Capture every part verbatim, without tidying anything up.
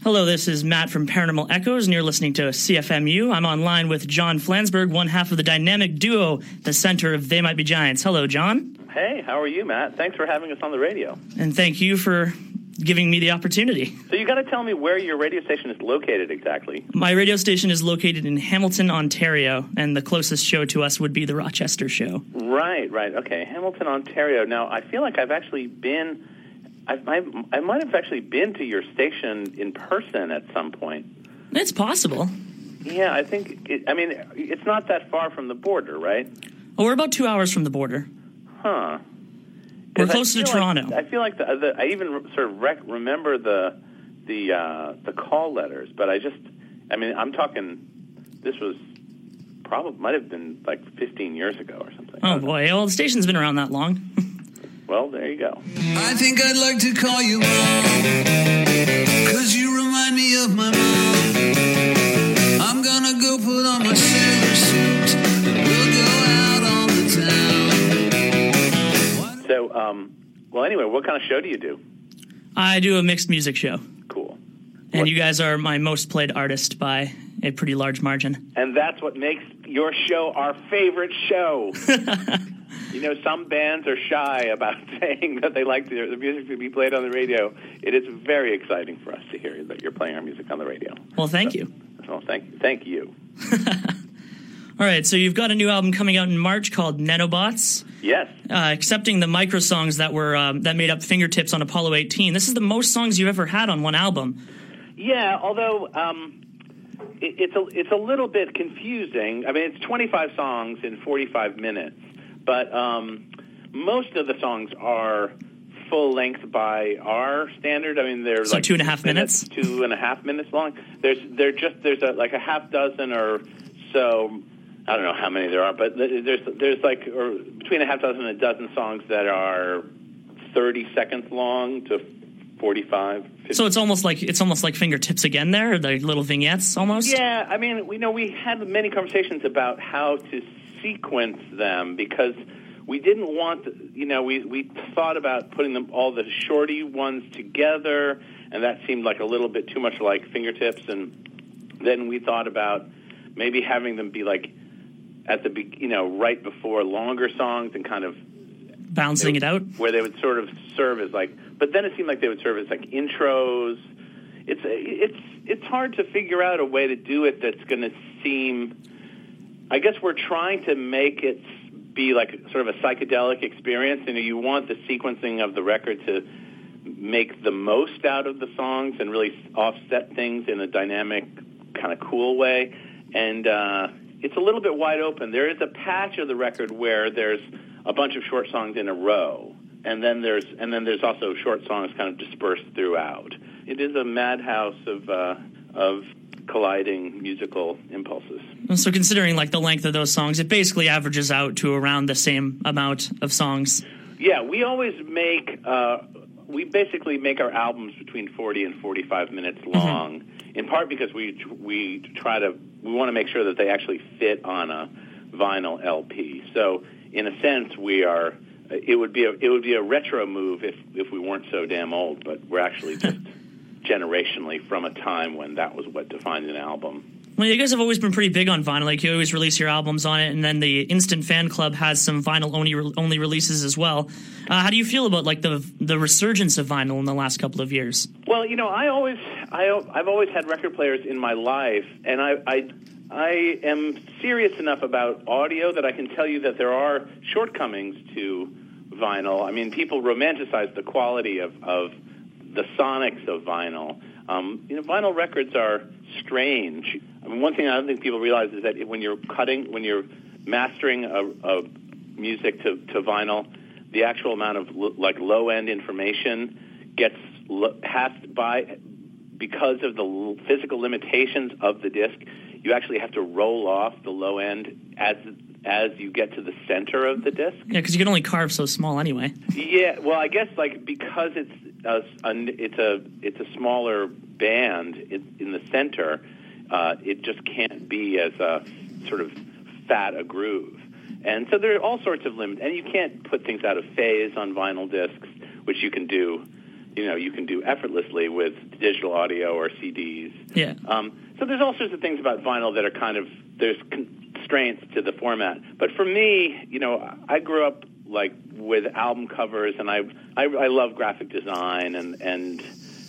Hello, this is Matt from Paranormal Echoes, and you're listening to C F M U. I'm online with John Flansburgh, one half of the dynamic duo, the center of They Might Be Giants. Hello, John. Hey, how are you, Matt? Thanks for having us on the radio. And thank you for giving me the opportunity. So you got to tell me where your radio station is located exactly. My radio station is located in Hamilton, Ontario, and the closest show to us would be the Rochester show. Right, right. Okay, Hamilton, Ontario. Now, I feel like I've actually been... I, I, I might have actually been to your station in person at some point. It's possible. Yeah, I think, it, I mean, it's not that far from the border, right? Oh, we're about two hours from the border. Huh. We're close to Toronto. Like, I feel like the, the, I even sort of rec- remember the the uh, the call letters, but I just, I mean, I'm talking, this was probably, might have been like fifteen years ago or something. Oh, boy. Well, the station's been around that long. Well, there you go. I think I'd like to call you Mom, 'cause you remind me of my mom. I'm gonna go put on my sailor suit, and we'll go out on the town. So, um, well, anyway, what kind of show do you do? I do a mixed music show. Cool. And What? you guys are my most played artist by a pretty large margin. And that's what makes your show our favorite show. You know, some bands are shy about saying that they like the, the music to be played on the radio. It is very exciting for us to hear that you're playing our music on the radio. Well, thank so, you. Well, thank, thank you. All right, so you've got a new album coming out in March called Nanobots. Yes. Uh, accepting the micro songs that were um, that made up Fingertips on Apollo eighteen. This is the most songs you've ever had on one album. Yeah, although um, it, it's a it's a little bit confusing. I mean, it's twenty-five songs in forty-five minutes, but um, most of the songs are full length by our standard. I mean, they're so like two and a half minutes, minutes, two and a half minutes long. There's they're just there's a, like a half dozen or so. I don't know how many there are, but there's there's like or between a half dozen and a dozen songs that are thirty seconds long to forty-five. fifty. So it's almost like it's almost like Fingertips again. There, the little vignettes, almost. Yeah, I mean, we know we had many conversations about how to sequence them because we didn't want, you know, we we thought about putting them all the shorty ones together, and that seemed like a little bit too much like Fingertips, and then we thought about maybe having them be like at the be- you know right before longer songs and kind of bouncing it out, where they would sort of serve as like, but then it seemed like they would serve as like intros. It's it's it's hard to figure out a way to do it that's going to seem. I guess we're trying to make it be like sort of a psychedelic experience, and you want the sequencing of the record to make the most out of the songs and really offset things in a dynamic, kind of cool way. And uh, it's a little bit wide open. There is a patch of the record where there's a bunch of short songs in a row, and then there's and then there's also short songs kind of dispersed throughout. It is a madhouse of uh, of colliding musical impulses. So considering like the length of those songs, it basically averages out to around the same amount of songs. Yeah, we always make uh, we basically make our albums between forty and forty-five minutes long. Mm-hmm. In part because we we try to we want to make sure that they actually fit on a vinyl L P. So in a sense, we are. It would be a it would be a retro move if if we weren't so damn old. But we're actually just generationally from a time when that was what defined an album. Well, you guys have always been pretty big on vinyl. Like, you always release your albums on it, and then the Instant Fan Club has some vinyl only only releases as well. Uh, how do you feel about like the the resurgence of vinyl in the last couple of years? Well, you know, I always I I've always had record players in my life, and I I I am serious enough about audio that I can tell you that there are shortcomings to vinyl. I mean, people romanticize the quality of of the sonics of vinyl. Um, you know, vinyl records are strange. I mean, one thing I don't think people realize is that when you're cutting, when you're mastering a, a music to, to vinyl, the actual amount of lo, like low-end information gets lo, has by because of the physical limitations of the disc. You actually have to roll off the low end as as you get to the center of the disc. Yeah, because you can only carve so small anyway. Yeah, well, I guess like because it's a, it's a it's a smaller band in, in the center, uh, it just can't be as a sort of fat a groove. And so there are all sorts of limits, and you can't put things out of phase on vinyl discs, which you can do you know, you can do effortlessly with digital audio or C Ds. Yeah. Um, so there's all sorts of things about vinyl that are kind of, there's constraints to the format. But for me, you know, I grew up like with album covers, and I I, I love graphic design and and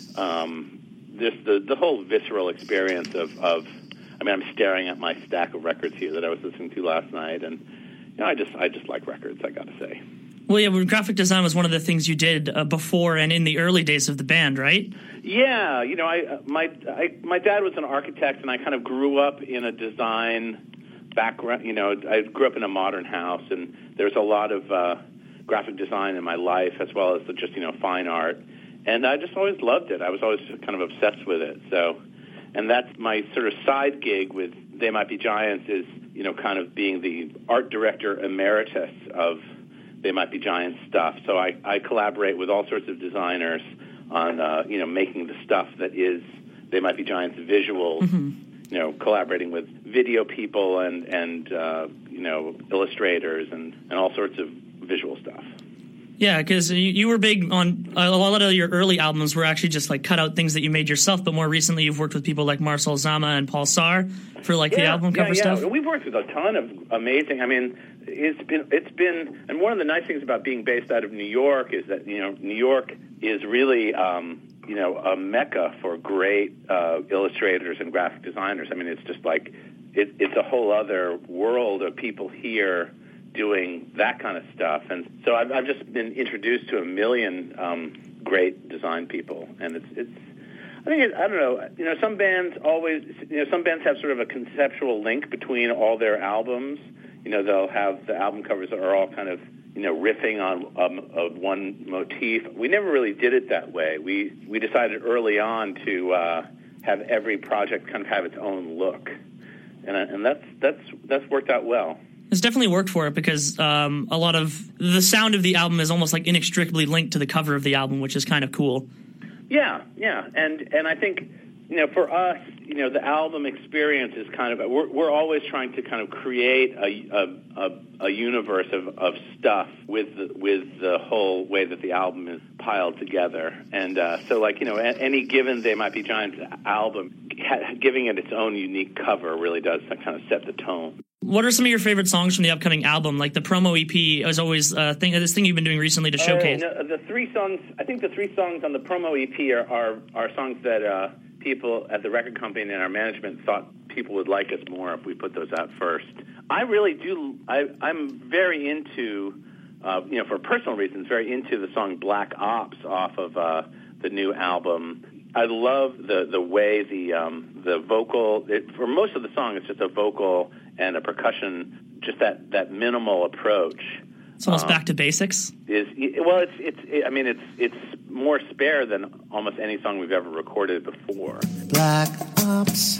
um, this the the whole visceral experience of, of I mean, I'm staring at my stack of records here that I was listening to last night, and you know, I just I just like records, I got to say. Well, yeah, well, graphic design was one of the things you did uh, before and in the early days of the band, right? Yeah, you know, I my I, my dad was an architect, and I kind of grew up in a design background. You know, I grew up in a modern house, and there's a lot of uh, graphic design in my life, as well as the, just, you know, fine art. And I just always loved it. I was always kind of obsessed with it. So, and that's my sort of side gig with They Might Be Giants is, you know, kind of being the art director emeritus of They Might Be Giants stuff. So I, I collaborate with all sorts of designers on, uh, you know, making the stuff that is They Might Be Giants visuals. Mm-hmm. You know, collaborating with video people and, and uh, you know, illustrators and, and all sorts of visual stuff. Yeah, because you, you were big on a lot of your early albums were actually just like cut out things that you made yourself, but more recently you've worked with people like Marcel Zama and Paul Sarr for like yeah, the album cover yeah, yeah. stuff. We've worked with a ton of amazing. I mean, it's been it's been, and one of the nice things about being based out of New York is that, you know, New York is really um, you know, a mecca for great uh, illustrators and graphic designers. I mean, it's just like it, it's a whole other world of people here doing that kind of stuff. And so I've, I've just been introduced to a million um, great design people, and it's it's. I think it, I don't know. You know, some bands always. You know, some bands have sort of a conceptual link between all their albums. You know, they'll have the album covers that are all kind of, you know, riffing on um, uh, one motif. We never really did it that way. We we decided early on to uh, have every project kind of have its own look, and and that's that's that's worked out well. It's definitely worked for it because um, a lot of the sound of the album is almost like inextricably linked to the cover of the album, which is kind of cool. Yeah, yeah, and and I think, you know, for us, you know, the album experience is kind of, we're we're always trying to kind of create a a, a, a universe of, of stuff with the, with the whole way that the album is piled together, and uh, so like, you know, any given They Might Be Giants album, giving it its own unique cover really does kind of set the tone. What are some of your favorite songs from the upcoming album? Like the promo E P is always a thing, this thing you've been doing recently to showcase. Uh, no, the three songs, I think the three songs on the promo E P are are, are songs that uh, people at the record company and our management thought people would like us more if we put those out first. I really do, I, I'm very into, uh, you know, for personal reasons, very into the song Black Ops off of uh, the new album. I love the, the way the um, the vocal, it, for most of the song, it's just a vocal and a percussion, just that, that minimal approach. It's almost um, back to basics. Is well, it's it's. It, I mean, it's it's more spare than almost any song we've ever recorded before. Black Ops,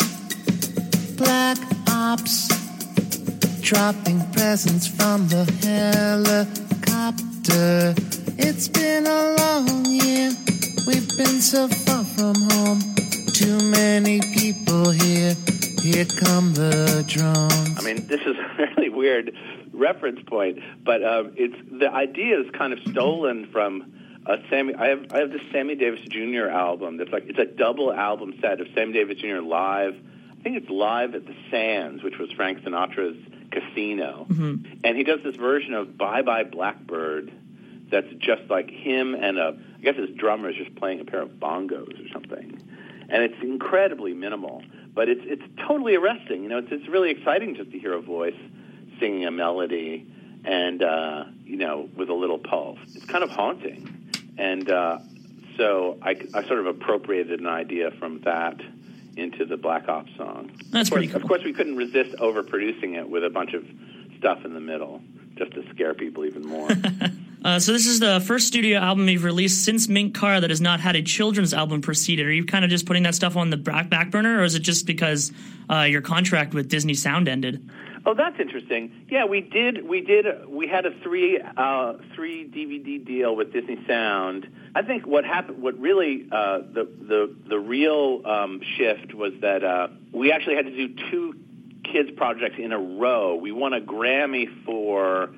Black Ops, dropping presents from the helicopter. It's been a long year. We've been so far from home. Too many people here. Here come the drones. I mean, this is a really weird reference point, but uh, it's the idea is kind of stolen from a Sammy. I have I have this Sammy Davis Junior album that's like, it's a double album set of Sammy Davis Junior live. I think it's live at the Sands, which was Frank Sinatra's casino, mm-hmm. and he does this version of Bye Bye Blackbird that's just like him and a, I guess his drummer is just playing a pair of bongos or something, and it's incredibly minimal. But it's it's totally arresting. You know, it's it's really exciting just to hear a voice singing a melody, and uh, you know, with a little pulse. It's kind of haunting, and uh, so I, I sort of appropriated an idea from that into the Black Ops song. That's of course, pretty cool. Of course, we couldn't resist overproducing it with a bunch of stuff in the middle, just to scare people even more. Uh, so this is the first studio album you've released since Mink Car that has not had a children's album preceded. Are you kind of just putting that stuff on the back, back burner, or is it just because uh, your contract with Disney Sound ended? Oh, that's interesting. Yeah, we did. We did. We had a three uh, three D V D deal with Disney Sound. I think what happened, what really uh, the the the real um, shift was that uh, we actually had to do two kids projects in a row. We won a Grammy for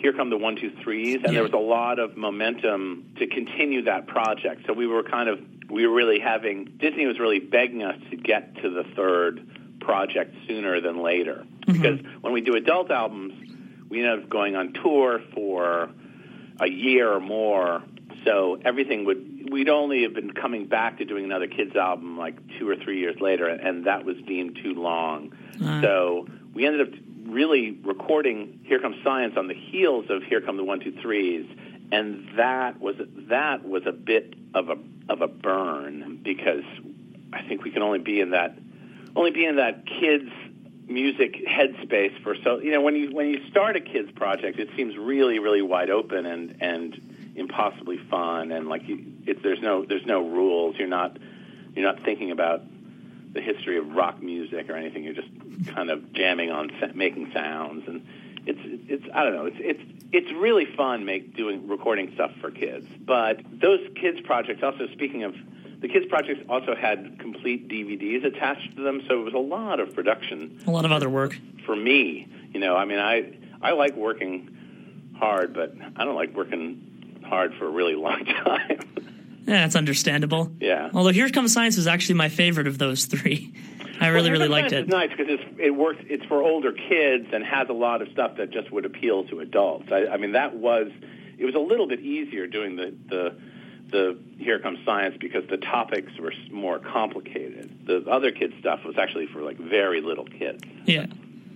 Here Come the One Two Threes, and yeah. there was a lot of momentum to continue that project. So we were kind of, we were really having, Disney was really begging us to get to the third project sooner than later. Mm-hmm. Because when we do adult albums, we end up going on tour for a year or more. So everything would, we'd only have been coming back to doing another kids album like two or three years later, and that was deemed too long. Uh. So we ended up really recording Here Comes Science on the heels of Here Come the One Two Threes, and that was that was a bit of a of a burn, because I think we can only be in that only be in that kids music headspace for so you know when you when you start a kids project, it seems really really wide open and and impossibly fun, and like you, it, there's no there's no rules. You're not you're not thinking about the history of rock music or anything. You're just kind of jamming on making sounds, and it's it's I don't know. It's it's it's really fun make doing recording stuff for kids. But those kids projects, also speaking of the kids projects, also had complete D V Ds attached to them, so it was a lot of production, a lot of other work for me. You know, I mean, I I like working hard, but I don't like working hard for a really long time. Yeah, that's understandable. Yeah. Although Here Comes Science was actually my favorite of those three. I really, well, really liked it. It's nice because it's, it works. It's for older kids and has a lot of stuff that just would appeal to adults. I, I mean, that was it was a little bit easier doing the the the Here Comes Science because the topics were more complicated. The other kids stuff was actually for like very little kids. Yeah.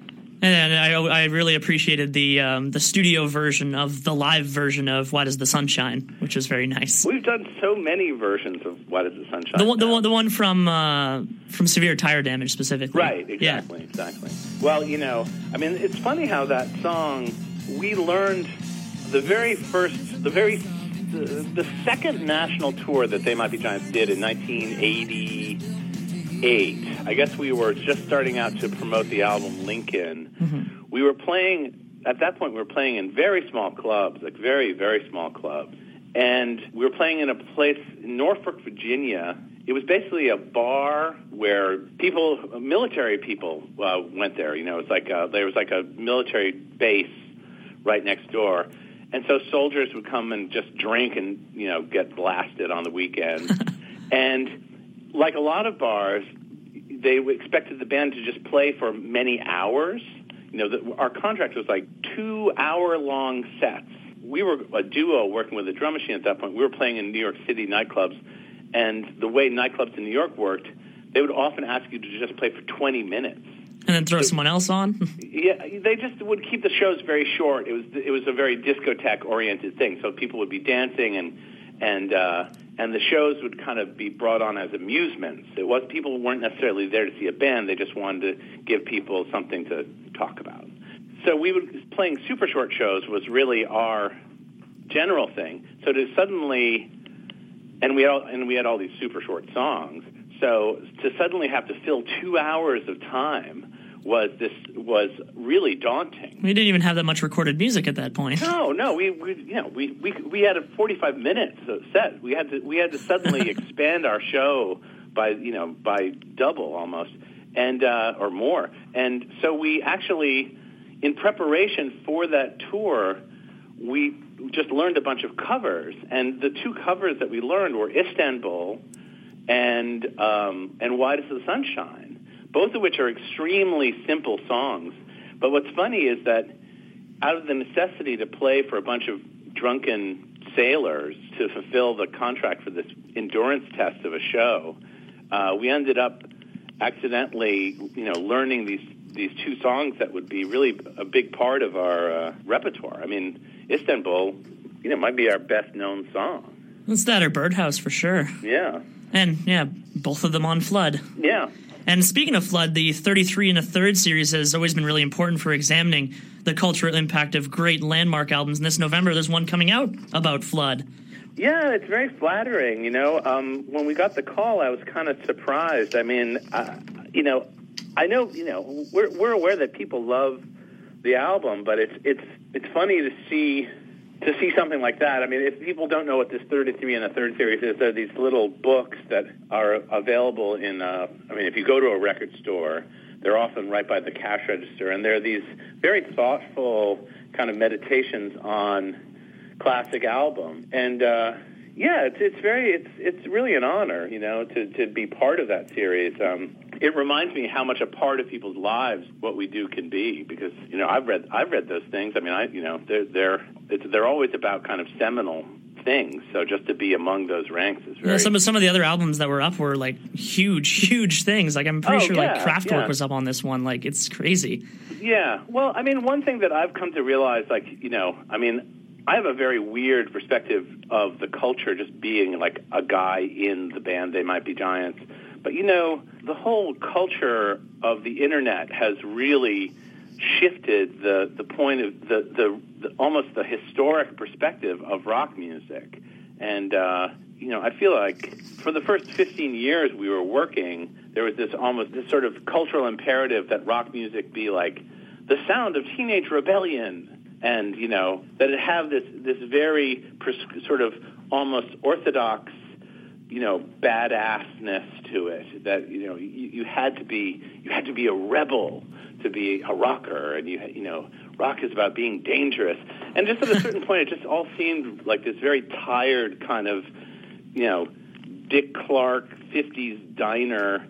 And I, I really appreciated the um, the studio version of the live version of Why Does the Sun Shine, which was very nice. We've done so many versions of Why Does the Sun Shine. The one, the one, the one from uh, from Severe Tire Damage specifically. Right, exactly, yeah. exactly. Well, you know, I mean, it's funny how that song, we learned the very first, the very, the, the second national tour that They Might Be Giants did in nineteen eighty-eight. I guess we were just starting out to promote the album Lincoln. Mm-hmm. We were playing, at that point we were playing in very small clubs, like very, very small clubs. And we were playing in a place in Norfolk, Virginia. It was basically a bar where people, military people uh, went there. You know, it's like a, there was like a military base right next door. And so soldiers would come and just drink and, you know, get blasted on the weekend. And like a lot of bars, they expected the band to just play for many hours. You know, the, our contract was like two-hour-long sets. We were a duo working with a drum machine at that point. We were playing in New York City nightclubs, and the way nightclubs in New York worked, they would often ask you to just play for twenty minutes. And then throw so, someone else on? Yeah, they just would keep the shows very short. It was it was a very discotheque-oriented thing, so people would be dancing and and uh, and the shows would kind of be brought on as amusements. It was people weren't necessarily there to see a band; they just wanted to give people something to talk about. So we would playing super short shows was really our general thing. So to suddenly, and we all, and we had all these super short songs. So to suddenly have to fill two hours of time was this was really daunting. We didn't even have that much recorded music at that point. No, no, we, we you know we, we we had a forty-five minutes set. We had to we had to suddenly expand our show by you know by double almost and uh, or more. And so we actually, in preparation for that tour, we just learned a bunch of covers. And the two covers that we learned were Istanbul and um, and Why Does the Sun Shine? Both of which are extremely simple songs. But what's funny is that out of the necessity to play for a bunch of drunken sailors to fulfill the contract for this endurance test of a show, uh, we ended up accidentally, you know, learning these these two songs that would be really a big part of our uh, repertoire. I mean, Istanbul, you know, might be our best-known song. It's that or Birdhouse for sure. Yeah. And, yeah, both of them on Flood. Yeah. And speaking of Flood, the thirty-three and a third series has always been really important for examining the cultural impact of great landmark albums. And this November, there's one coming out about Flood. Yeah, it's very flattering. You know, um, when we got the call, I was kind of surprised. I mean, uh, you know, I know, you know, we're we're aware that people love the album, but it's it's it's funny to see to see something like that. I mean, if people don't know what this thirty-three and a third series is, there are these little books that are available in, uh, I mean, if you go to a record store, they're often right by the cash register, and they're these very thoughtful kind of meditations on classic album. And, uh, yeah, it's it's very, it's it's really an honor, you know, to, to be part of that series. Um, it reminds me how much a part of people's lives what we do can be, because, you know, I've read I've read those things. I mean, I you know, they're they're it's, they're always about kind of seminal things. So just to be among those ranks is very. Yeah, some of some of the other albums that were up were like huge, huge things. Like I'm pretty oh, sure yeah, like Kraftwerk yeah. was up on this one. Like it's crazy. Yeah. Well, I mean, one thing that I've come to realize, like, you know, I mean, I have a very weird perspective of the culture just being like a guy in the band They Might Be Giants. But, you know, the whole culture of the Internet has really shifted the, the point of the, the, the almost the historic perspective of rock music. And, uh, you know, I feel like for the first fifteen years we were working, there was this almost this sort of cultural imperative that rock music be like the sound of teenage rebellion. And, you know, that it have this, this very pres- sort of almost orthodox, you know, badassness to it. That, you know, you, you had to be you had to be a rebel to be a rocker, and you you know, rock is about being dangerous. And just at a certain point, it just all seemed like this very tired kind of, you know, Dick Clark fifties diner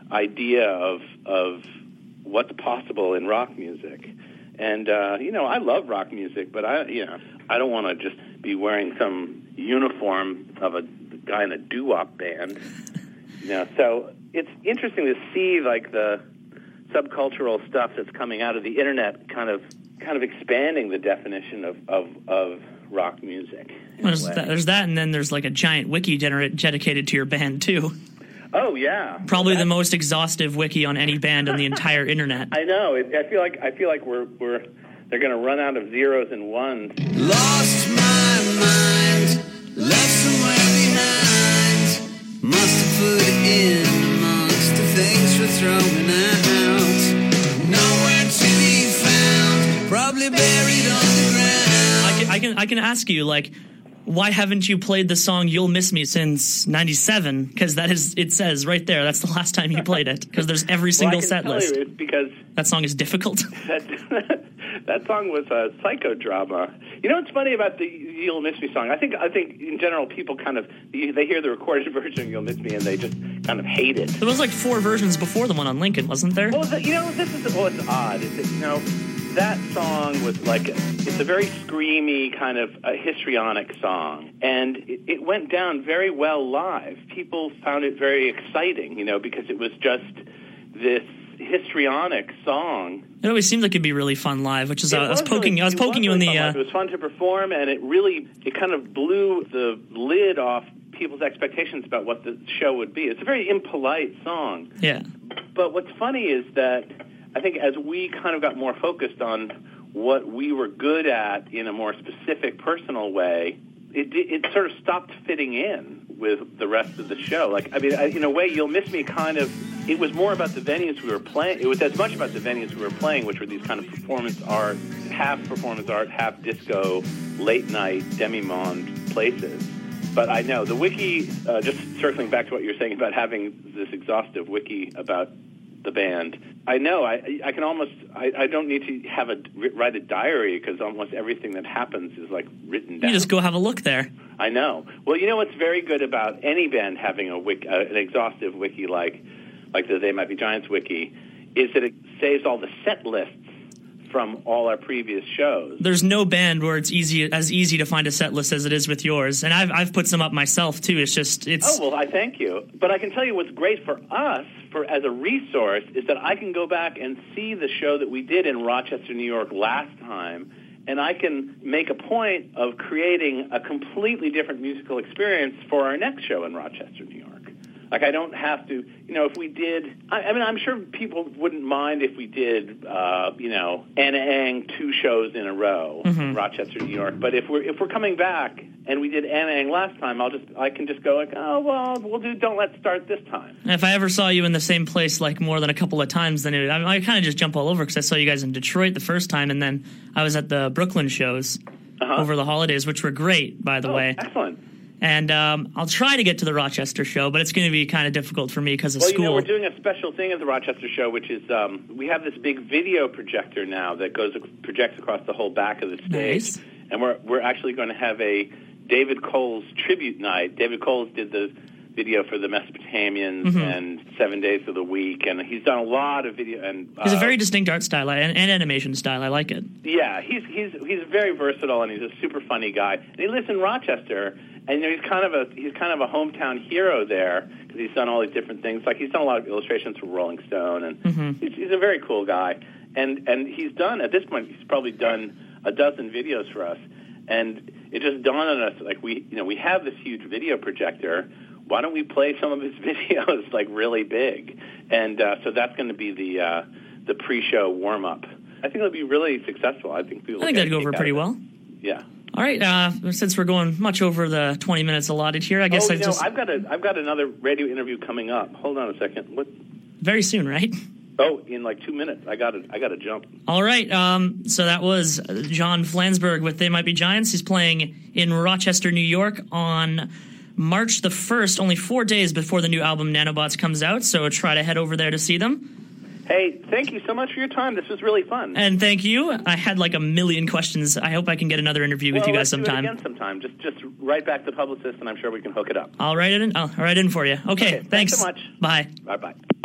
idea of of what's possible in rock music. And, uh, you know, I love rock music, but I, you know, I don't want to just be wearing some uniform of a guy in a doo-wop band. You know, so it's interesting to see, like, the subcultural stuff that's coming out of the Internet kind of kind of expanding the definition of, of, of rock music. Well, there's, that, there's that, and then there's, like, a giant wiki gener- dedicated to your band, too. Oh, yeah. Probably well, the most exhaustive wiki on any band on the entire Internet. I know. It, I feel like I feel like we're we're they're going to run out of zeros and ones. Lost my mind, left somewhere behind. Must have put it in amongst the things we're throwing out. Nowhere to be found, probably buried underground. I can, I can I can ask you, like, why haven't you played the song "You'll Miss Me" since ninety-seven? Because that is, it says right there, that's the last time you played it. Because there's every single well, set list. You, it's because that song is difficult. That, that song was a psychodrama. You know what's funny about the "You'll Miss Me" song? I think I think in general people kind of they hear the recorded version of "You'll Miss Me" and they just kind of hate it. There was like four versions before the one on Lincoln, wasn't there? Well, the, you know, this is well, it's odd. It's, you know, that song was like it's a very screamy kind of a histrionic song, and it, it went down very well live. People found it very exciting, you know, because it was just this histrionic song. It always seemed like it'd be really fun live, which is uh, I was poking really, I was poking you in really the. Uh, it was fun to perform, and it really it kind of blew the lid off people's expectations about what the show would be. It's a very impolite song. Yeah. But what's funny is that I think as we kind of got more focused on what we were good at in a more specific, personal way, it it sort of stopped fitting in with the rest of the show. Like, I mean, I, in a way, You'll Miss Me kind of, it was more about the venues we were playing. It was as much about the venues we were playing, which were these kind of performance art, half performance art, half disco, late night, demi-monde places. But I know, the wiki, uh, just circling back to what you were saying about having this exhaustive wiki about the band, I know, I I can almost, I, I don't need to have a, write a diary because almost everything that happens is like written down. You just go have a look there. I know. Well, you know what's very good about any band having a wiki, uh, an exhaustive wiki like like the They Might Be Giants wiki, is that it saves all the set lists from all our previous shows. There's no band where it's easy as easy to find a set list as it is with yours, and I've I've put some up myself too. It's just it's. Oh well, I thank you, but I can tell you what's great for us, for as a resource, is that I can go back and see the show that we did in Rochester, New York last time, and I can make a point of creating a completely different musical experience for our next show in Rochester, New York. Like, I don't have to, you know, if we did, I, I mean, I'm sure people wouldn't mind if we did, uh, you know, Anna Ang two shows in a row mm-hmm. in Rochester, New York. But if we're if we're coming back and we did Anna Ang last time, I'll just, I can just go like, oh, well, we'll do Don't Let's Start this time. And if I ever saw you in the same place, like, more than a couple of times, then it, I, I kind of just jump all over because I saw you guys in Detroit the first time, and then I was at the Brooklyn shows. Uh-huh. over the holidays, which were great, by the Oh, way. excellent. And um, I'll try to get to the Rochester show, but it's going to be kind of difficult for me because of Well, school. you know, we're doing a special thing at the Rochester show, which is um, we have this big video projector now that goes projects across the whole back of the stage, Nice. and we're we're actually going to have a David Coles tribute night. David Coles did the video for the Mesopotamians Mm-hmm. and Seven Days of the Week, and he's done a lot of video. And He's a uh, very distinct art style and, and animation style. I like it. Yeah, he's he's he's very versatile, and he's a super funny guy. And he lives in Rochester, and you know, he's kind of a he's kind of a hometown hero there because he's done all these different things. Like he's done a lot of illustrations for Rolling Stone, and Mm-hmm. he's, he's a very cool guy. And and he's done at this point he's probably done a dozen videos for us. And it just dawned on us like we you know we have this huge video projector. Why don't we play some of his videos like really big? And uh, so that's going to be the uh, the pre-show warm up. I think it'll be really successful. I think people. I think will that'd get go a over kick pretty out of well. it. Yeah. All right, uh, since we're going much over the twenty minutes allotted here, I guess oh, I you know, just I've got a I've got another radio interview coming up. Hold on a second. What? very soon, right? Oh, in like two minutes. I got to I got to jump. All right, um, so that was John Flansburgh with They Might Be Giants. He's playing in Rochester, New York on March the first, only four days before the new album Nanobots comes out, so try to head over there to see them. Hey, thank you so much for your time. This was really fun. And thank you. I had like a million questions. I hope I can get another interview with well, you guys let's sometime. Do it again sometime. Just just write back the publicist, and I'm sure we can hook it up. I'll write it in. I'll write it in for you. Okay, Okay, thanks so much. Bye. Bye bye.